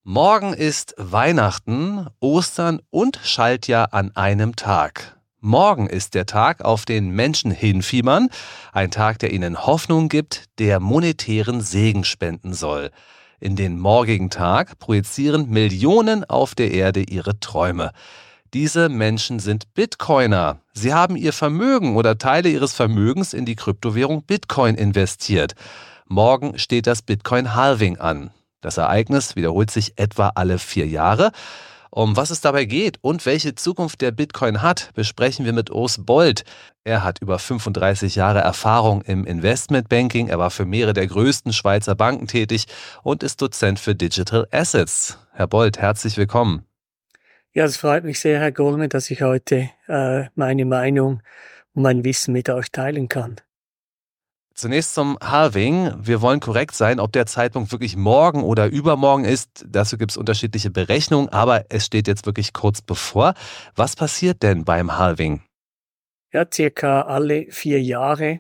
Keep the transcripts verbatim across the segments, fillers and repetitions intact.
Morgen ist Weihnachten, Ostern und Schaltjahr an einem Tag. Morgen ist der Tag, auf den Menschen hinfiebern, ein Tag, der ihnen Hoffnung gibt, der monetären Segen spenden soll. In den morgigen Tag projizieren Millionen auf der Erde ihre Träume. Diese Menschen sind Bitcoiner. Sie haben ihr Vermögen oder Teile ihres Vermögens in die Kryptowährung Bitcoin investiert. Morgen steht das Bitcoin-Halving an. Das Ereignis wiederholt sich etwa alle vier Jahre. Um was es dabei geht und welche Zukunft der Bitcoin hat, besprechen wir mit Urs Bold. Er hat über fünfunddreißig Jahre Erfahrung im Investmentbanking. Er war für mehrere der größten Schweizer Banken tätig und ist Dozent für Digital Assets. Herr Bold, herzlich willkommen. Ja, es freut mich sehr, Herr Goldman, dass ich heute äh, meine Meinung und mein Wissen mit euch teilen kann. Zunächst zum Halving. Wir wollen korrekt sein, ob der Zeitpunkt wirklich morgen oder übermorgen ist. Dazu gibt es unterschiedliche Berechnungen, aber es steht jetzt wirklich kurz bevor. Was passiert denn beim Halving? Ja, circa alle vier Jahre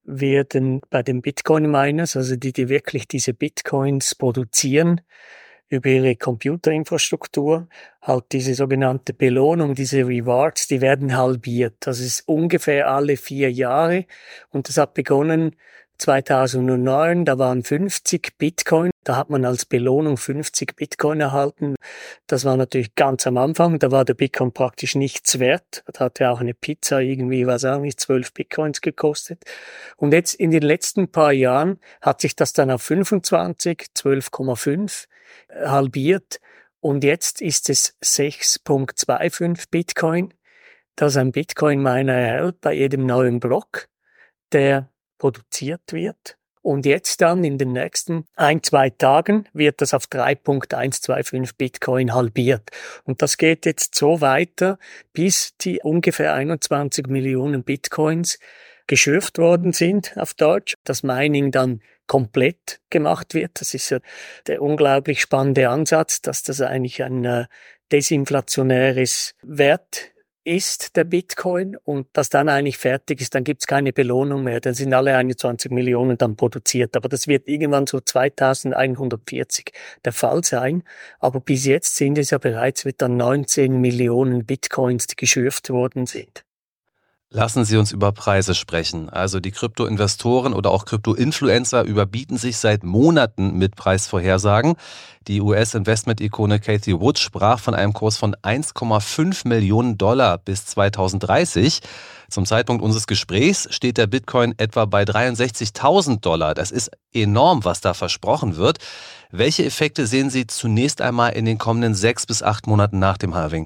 werden bei den Bitcoin-Miners, also die, die wirklich diese Bitcoins produzieren, über ihre Computerinfrastruktur, halt diese sogenannte Belohnung, diese Rewards, die werden halbiert. Das ist ungefähr alle vier Jahre und das hat begonnen zweitausendneun, da waren fünfzig Bitcoin, da hat man als Belohnung fünfzig Bitcoin erhalten. Das war natürlich ganz am Anfang, da war der Bitcoin praktisch nichts wert. Da hat ja auch eine Pizza irgendwie, weiß auch nicht, zwölf Bitcoins gekostet. Und jetzt in den letzten paar Jahren hat sich das dann auf fünfundzwanzig, zwölf Komma fünf halbiert und jetzt ist es sechs Komma fünfundzwanzig Bitcoin, das ein Bitcoin-Miner erhält bei jedem neuen Block, der produziert wird. Und jetzt dann in den nächsten ein, zwei Tagen wird das auf drei Komma hundertfünfundzwanzig Bitcoin halbiert. Und das geht jetzt so weiter, bis die ungefähr einundzwanzig Millionen Bitcoins geschürft worden sind auf Deutsch. Das Mining dann komplett gemacht wird. Das ist ja der unglaublich spannende Ansatz, dass das eigentlich ein äh, desinflationäres Wert ist, der Bitcoin, und das dann eigentlich fertig ist, dann gibt's keine Belohnung mehr. Dann sind alle einundzwanzig Millionen dann produziert. Aber das wird irgendwann so zweitausendeinhundertvierzig der Fall sein. Aber bis jetzt sind es ja bereits wieder neunzehn Millionen Bitcoins, die geschürft worden sind. Lassen Sie uns über Preise sprechen. Also die Krypto-Investoren oder auch Krypto-Influencer überbieten sich seit Monaten mit Preisvorhersagen. Die U S-Investment-Ikone Cathie Wood sprach von einem Kurs von eins Komma fünf Millionen Dollar bis zweitausenddreißig. Zum Zeitpunkt unseres Gesprächs steht der Bitcoin etwa bei dreiundsechzigtausend Dollar. Das ist enorm, was da versprochen wird. Welche Effekte sehen Sie zunächst einmal in den kommenden sechs bis acht Monaten nach dem Halving?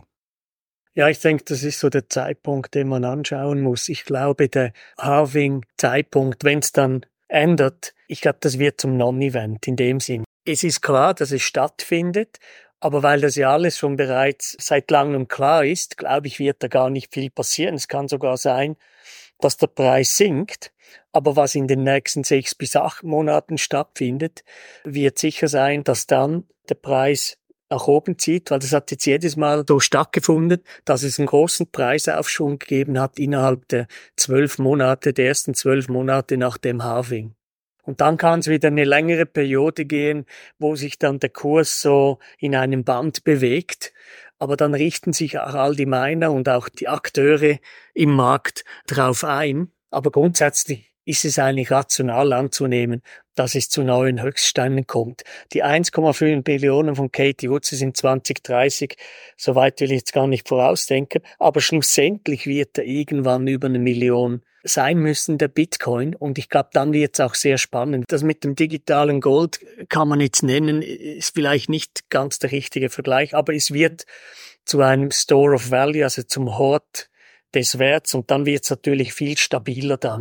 Ja, ich denke, das ist so der Zeitpunkt, den man anschauen muss. Ich glaube, der Halving-Zeitpunkt, wenn es dann ändert, ich glaube, das wird zum Non-Event in dem Sinn. Es ist klar, dass es stattfindet, aber weil das ja alles schon bereits seit langem klar ist, glaube ich, wird da gar nicht viel passieren. Es kann sogar sein, dass der Preis sinkt. Aber was in den nächsten sechs bis acht Monaten stattfindet, wird sicher sein, dass dann der Preis nach oben zieht, weil das hat jetzt jedes Mal so stattgefunden, dass es einen großen Preisaufschwung gegeben hat innerhalb der zwölf Monate, der ersten zwölf Monate nach dem Halving. Und dann kann es wieder eine längere Periode gehen, wo sich dann der Kurs so in einem Band bewegt. Aber dann richten sich auch all die Miner und auch die Akteure im Markt drauf ein. Aber grundsätzlich ist es eigentlich rational anzunehmen, dass es zu neuen Höchstständen kommt. Die eins Komma fünf Billionen von Cathie Wood sind zwanzig dreißig, soweit will ich jetzt gar nicht vorausdenken, aber schlussendlich wird er irgendwann über eine Million sein müssen, der Bitcoin, und ich glaube, dann wird es auch sehr spannend. Das mit dem digitalen Gold kann man jetzt nennen, ist vielleicht nicht ganz der richtige Vergleich, aber es wird zu einem Store of Value, also zum Hort des Werts, und dann wird es natürlich viel stabiler dann.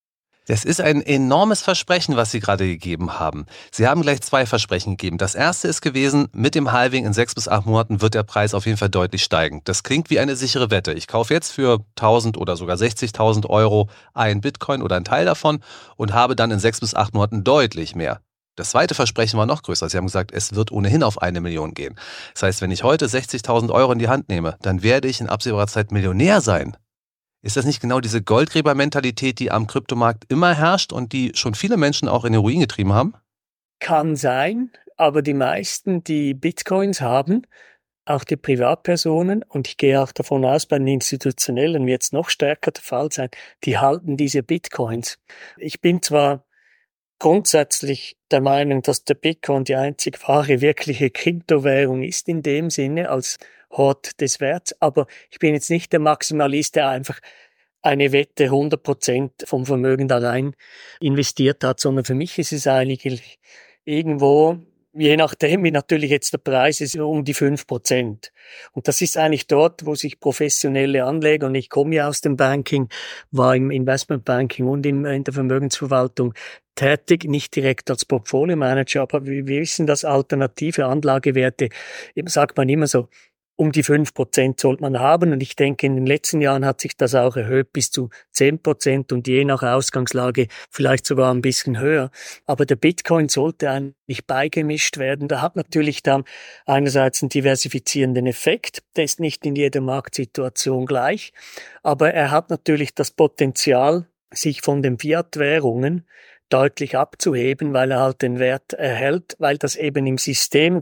Das ist ein enormes Versprechen, was Sie gerade gegeben haben. Sie haben gleich zwei Versprechen gegeben. Das erste ist gewesen, mit dem Halving in sechs bis acht Monaten wird der Preis auf jeden Fall deutlich steigen. Das klingt wie eine sichere Wette. Ich kaufe jetzt für tausend oder sogar sechzigtausend Euro ein Bitcoin oder einen Teil davon und habe dann in sechs bis acht Monaten deutlich mehr. Das zweite Versprechen war noch größer. Sie haben gesagt, es wird ohnehin auf eine Million gehen. Das heißt, wenn ich heute sechzigtausend Euro in die Hand nehme, dann werde ich in absehbarer Zeit Millionär sein. Ist das nicht genau diese Goldgräbermentalität, die am Kryptomarkt immer herrscht und die schon viele Menschen auch in den Ruin getrieben haben? Kann sein, aber die meisten, die Bitcoins haben, auch die Privatpersonen, und ich gehe auch davon aus, bei den Institutionellen wird es noch stärker der Fall sein, die halten diese Bitcoins. Ich bin zwar grundsätzlich der Meinung, dass der Bitcoin die einzig wahre, wirkliche Kryptowährung ist in dem Sinne als Hort des Werts, aber ich bin jetzt nicht der Maximalist, der einfach eine Wette hundert Prozent vom Vermögen da rein investiert hat, sondern für mich ist es eigentlich irgendwo, je nachdem, wie natürlich jetzt der Preis ist, um die fünf Prozent. Und das ist eigentlich dort, wo sich professionelle Anleger, und ich komme ja aus dem Banking, war im Investmentbanking und in, in der Vermögensverwaltung tätig, nicht direkt als Portfolio-Manager, aber wir, wir wissen, dass alternative Anlagewerte, eben sagt man immer so, um die fünf Prozent sollte man haben. Und ich denke, in den letzten Jahren hat sich das auch erhöht bis zu zehn Prozent und je nach Ausgangslage vielleicht sogar ein bisschen höher. Aber der Bitcoin sollte eigentlich beigemischt werden. Da hat natürlich dann einerseits einen diversifizierenden Effekt. Der ist nicht in jeder Marktsituation gleich. Aber er hat natürlich das Potenzial, sich von den Fiat-Währungen deutlich abzuheben, weil er halt den Wert erhält, weil das eben im System,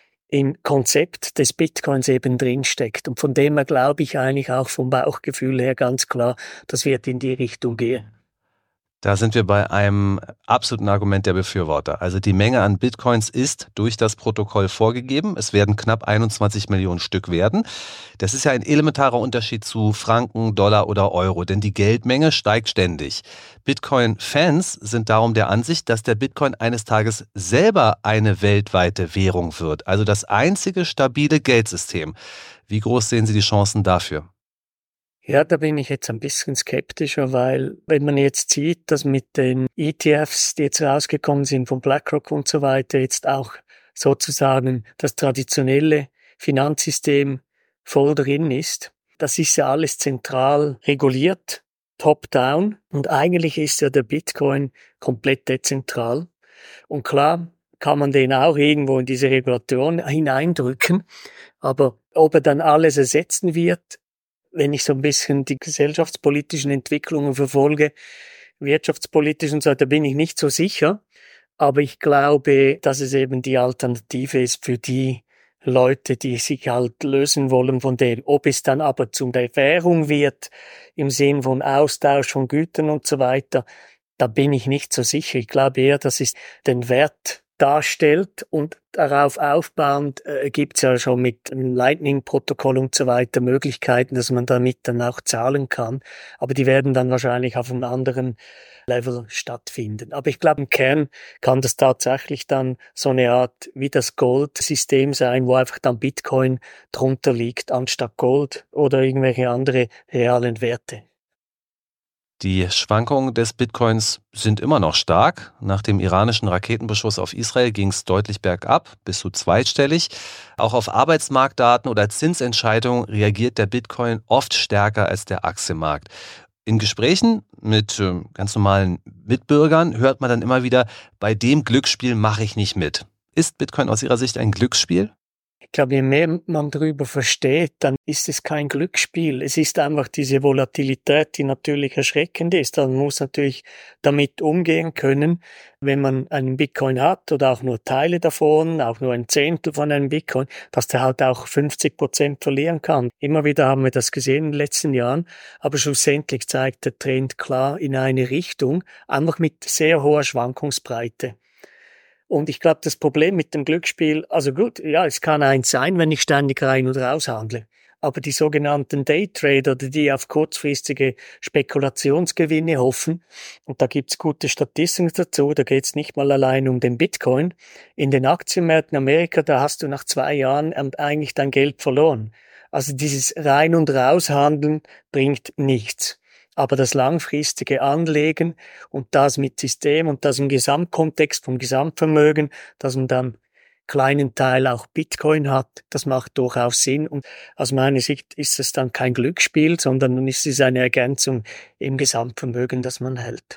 im Konzept des Bitcoins eben drinsteckt. Und von dem her glaube ich eigentlich auch vom Bauchgefühl her ganz klar, das wird in die Richtung gehen. Da sind wir bei einem absoluten Argument der Befürworter. Also die Menge an Bitcoins ist durch das Protokoll vorgegeben. Es werden knapp einundzwanzig Millionen Stück werden. Das ist ja ein elementarer Unterschied zu Franken, Dollar oder Euro, denn die Geldmenge steigt ständig. Bitcoin-Fans sind darum der Ansicht, dass der Bitcoin eines Tages selber eine weltweite Währung wird, also das einzige stabile Geldsystem. Wie groß sehen Sie die Chancen dafür? Ja, da bin ich jetzt ein bisschen skeptischer, weil wenn man jetzt sieht, dass mit den E T Fs, die jetzt rausgekommen sind von BlackRock und so weiter, jetzt auch sozusagen das traditionelle Finanzsystem voll drin ist, das ist ja alles zentral reguliert, top-down, und eigentlich ist ja der Bitcoin komplett dezentral. Und klar kann man den auch irgendwo in diese Regulatoren hineindrücken, aber ob er dann alles ersetzen wird, wenn ich so ein bisschen die gesellschaftspolitischen Entwicklungen verfolge, wirtschaftspolitisch und so, da bin ich nicht so sicher. Aber ich glaube, dass es eben die Alternative ist für die Leute, die sich halt lösen wollen von dem. Ob es dann aber zu der Währung wird, im Sinn von Austausch von Gütern und so weiter, da bin ich nicht so sicher. Ich glaube eher, dass es den Wert darstellt, und darauf aufbauend äh, gibt es ja schon mit einem Lightning-Protokoll und so weiter Möglichkeiten, dass man damit dann auch zahlen kann. Aber die werden dann wahrscheinlich auf einem anderen Level stattfinden. Aber ich glaube, im Kern kann das tatsächlich dann so eine Art wie das Gold-System sein, wo einfach dann Bitcoin drunter liegt, anstatt Gold oder irgendwelche andere realen Werte. Die Schwankungen des Bitcoins sind immer noch stark. Nach dem iranischen Raketenbeschuss auf Israel ging es deutlich bergab, bis zu zweistellig. Auch auf Arbeitsmarktdaten oder Zinsentscheidungen reagiert der Bitcoin oft stärker als der Aktienmarkt. In Gesprächen mit äh, ganz normalen Mitbürgern hört man dann immer wieder, bei dem Glücksspiel mache ich nicht mit. Ist Bitcoin aus Ihrer Sicht ein Glücksspiel? Ich glaube, je mehr man darüber versteht, dann ist es kein Glücksspiel. Es ist einfach diese Volatilität, die natürlich erschreckend ist. Man muss natürlich damit umgehen können, wenn man einen Bitcoin hat oder auch nur Teile davon, auch nur ein Zehntel von einem Bitcoin, dass der halt auch fünfzig Prozent verlieren kann. Immer wieder haben wir das gesehen in den letzten Jahren, aber schlussendlich zeigt der Trend klar in eine Richtung, einfach mit sehr hoher Schwankungsbreite. Und ich glaube, das Problem mit dem Glücksspiel, also gut, ja, es kann eins sein, wenn ich ständig rein und raus handle. Aber die sogenannten Daytrader, die auf kurzfristige Spekulationsgewinne hoffen, und da gibt's gute Statistiken dazu, da geht's nicht mal allein um den Bitcoin. In den Aktienmärkten in Amerika, da hast du nach zwei Jahren eigentlich dein Geld verloren. Also dieses Rein- und Raushandeln bringt nichts. Aber das langfristige Anlegen und das mit System und das im Gesamtkontext vom Gesamtvermögen, dass man dann kleinen Teil auch Bitcoin hat, das macht durchaus Sinn. Und aus meiner Sicht ist es dann kein Glücksspiel, sondern dann ist es eine Ergänzung im Gesamtvermögen, das man hält.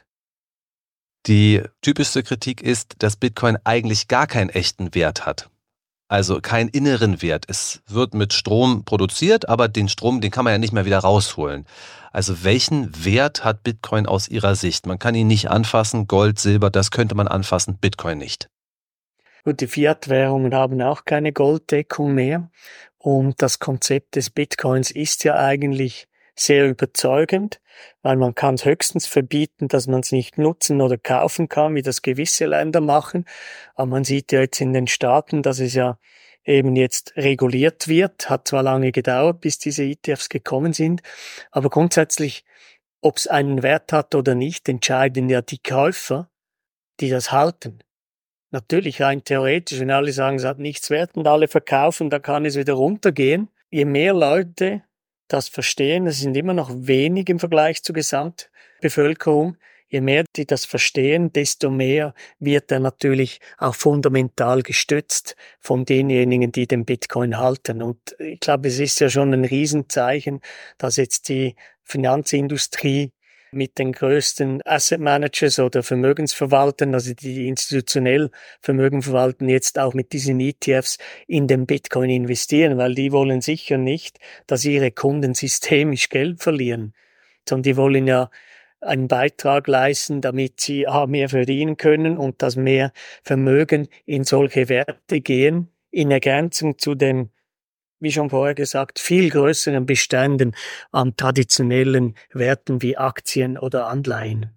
Die typischste Kritik ist, dass Bitcoin eigentlich gar keinen echten Wert hat. Also keinen inneren Wert. Es wird mit Strom produziert, aber den Strom, den kann man ja nicht mehr wieder rausholen. Also welchen Wert hat Bitcoin aus Ihrer Sicht? Man kann ihn nicht anfassen, Gold, Silber, das könnte man anfassen, Bitcoin nicht. Gut, die Fiat-Währungen haben auch keine Golddeckung mehr. Und das Konzept des Bitcoins ist ja eigentlich sehr überzeugend, weil man kann es höchstens verbieten, dass man es nicht nutzen oder kaufen kann, wie das gewisse Länder machen. Aber man sieht ja jetzt in den Staaten, dass es ja eben jetzt reguliert wird. Hat zwar lange gedauert, bis diese E T Fs gekommen sind, aber grundsätzlich, ob es einen Wert hat oder nicht, entscheiden ja die Käufer, die das halten. Natürlich rein theoretisch, wenn alle sagen, es hat nichts wert und alle verkaufen, dann kann es wieder runtergehen. Je mehr Leute das verstehen, das sind immer noch wenig im Vergleich zur Gesamtbevölkerung, je mehr die das verstehen, desto mehr wird er natürlich auch fundamental gestützt von denjenigen, die den Bitcoin halten. Und ich glaube, es ist ja schon ein Riesenzeichen, dass jetzt die Finanzindustrie mit den größten Asset Managers oder Vermögensverwaltern, also die institutionell Vermögen verwalten, jetzt auch mit diesen E T Fs in den Bitcoin investieren, weil die wollen sicher nicht, dass ihre Kunden systemisch Geld verlieren, sondern die wollen ja einen Beitrag leisten, damit sie A, mehr verdienen können und dass mehr Vermögen in solche Werte gehen, in Ergänzung zu den, wie schon vorher gesagt, viel größeren Beständen an traditionellen Werten wie Aktien oder Anleihen.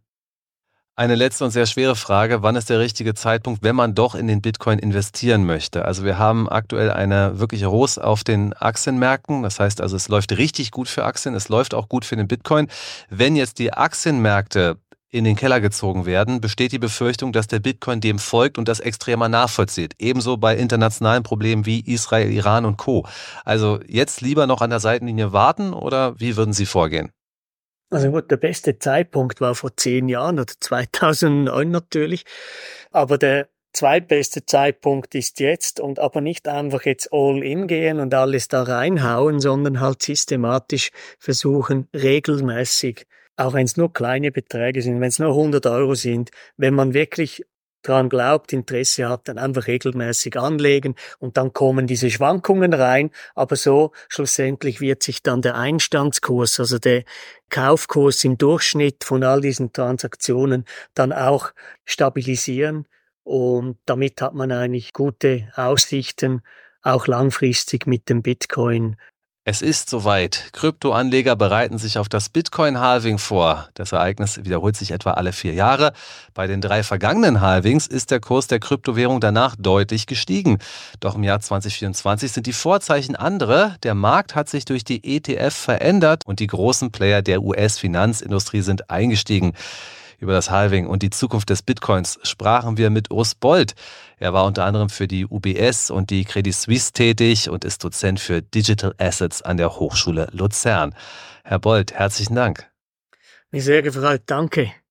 Eine letzte und sehr schwere Frage. Wann ist der richtige Zeitpunkt, wenn man doch in den Bitcoin investieren möchte? Also wir haben aktuell eine wirkliche Ruß auf den Aktienmärkten. Das heißt also, es läuft richtig gut für Aktien. Es läuft auch gut für den Bitcoin. Wenn jetzt die Aktienmärkte in den Keller gezogen werden, besteht die Befürchtung, dass der Bitcoin dem folgt und das extremer nachvollzieht. Ebenso bei internationalen Problemen wie Israel, Iran und Co. Also jetzt lieber noch an der Seitenlinie warten oder wie würden Sie vorgehen? Also gut, der beste Zeitpunkt war vor zehn Jahren oder zweitausendneun natürlich, aber der zweitbeste Zeitpunkt ist jetzt und aber nicht einfach jetzt all in gehen und alles da reinhauen, sondern halt systematisch versuchen, regelmäßig, auch wenn es nur kleine Beträge sind, wenn es nur hundert Euro sind, wenn man wirklich dran glaubt, Interesse hat, dann einfach regelmäßig anlegen und dann kommen diese Schwankungen rein, aber so schlussendlich wird sich dann der Einstandskurs, also der Kaufkurs im Durchschnitt von all diesen Transaktionen dann auch stabilisieren und damit hat man eigentlich gute Aussichten, auch langfristig mit dem Bitcoin. Es ist soweit. Kryptoanleger bereiten sich auf das Bitcoin-Halving vor. Das Ereignis wiederholt sich etwa alle vier Jahre. Bei den drei vergangenen Halvings ist der Kurs der Kryptowährung danach deutlich gestiegen. Doch im Jahr zwanzig vierundzwanzig sind die Vorzeichen andere. Der Markt hat sich durch die E T F verändert und die großen Player der U S-Finanzindustrie sind eingestiegen. Über das Halving und die Zukunft des Bitcoins sprachen wir mit Urs Bold. Er war unter anderem für die U B S und die Credit Suisse tätig und ist Dozent für Digital Assets an der Hochschule Luzern. Herr Bold, herzlichen Dank. Mich sehr gefreut, danke.